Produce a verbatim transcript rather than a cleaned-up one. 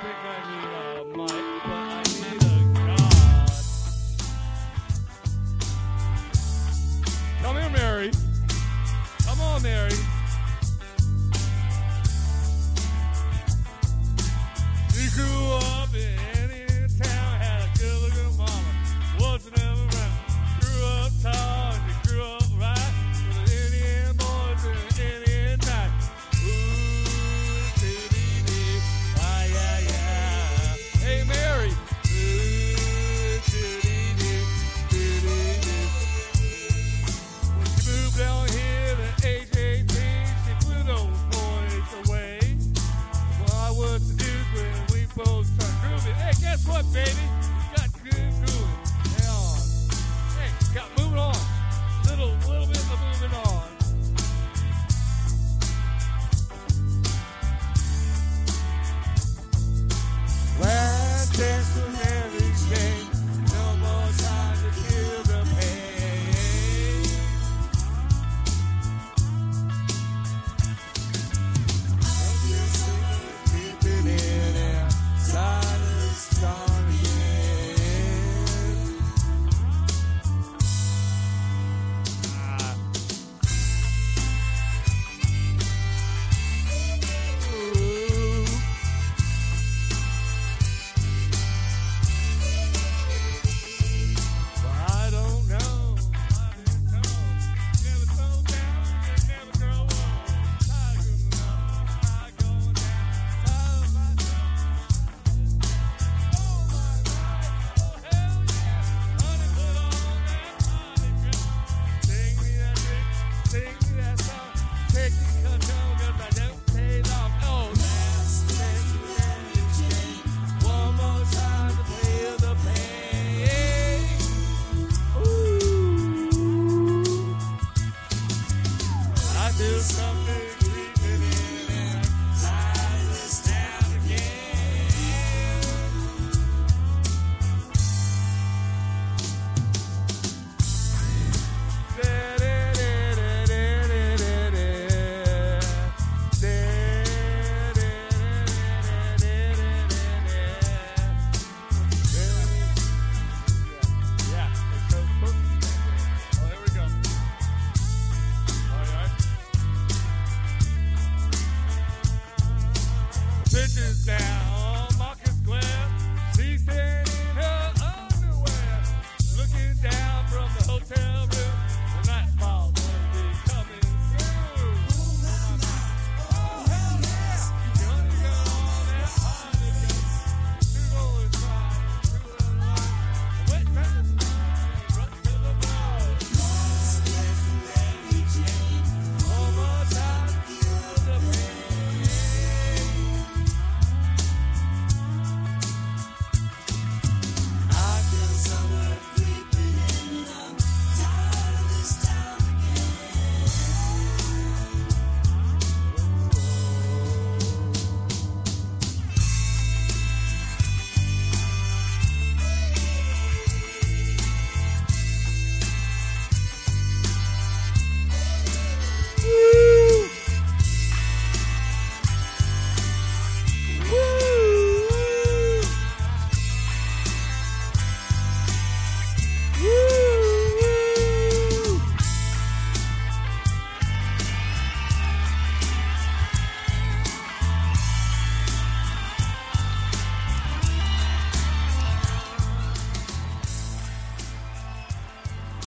think I need a mic, but I need a God. Come here, Mary. Come on, Mary. She grew up in Indian town, had a good-looking mama, wasn't ever around. Grew up tall and she grew up right, with an Indian boys and an Indian night. Ooh, doo-dee-dee, ah, yeah, yeah. Hey, Mary. Ooh, doo-dee-dee, doo-dee-dee. When she moved down here at age eighteen, she blew those boys away. Well, I was seduced when we both started grooving. Hey, guess what, baby?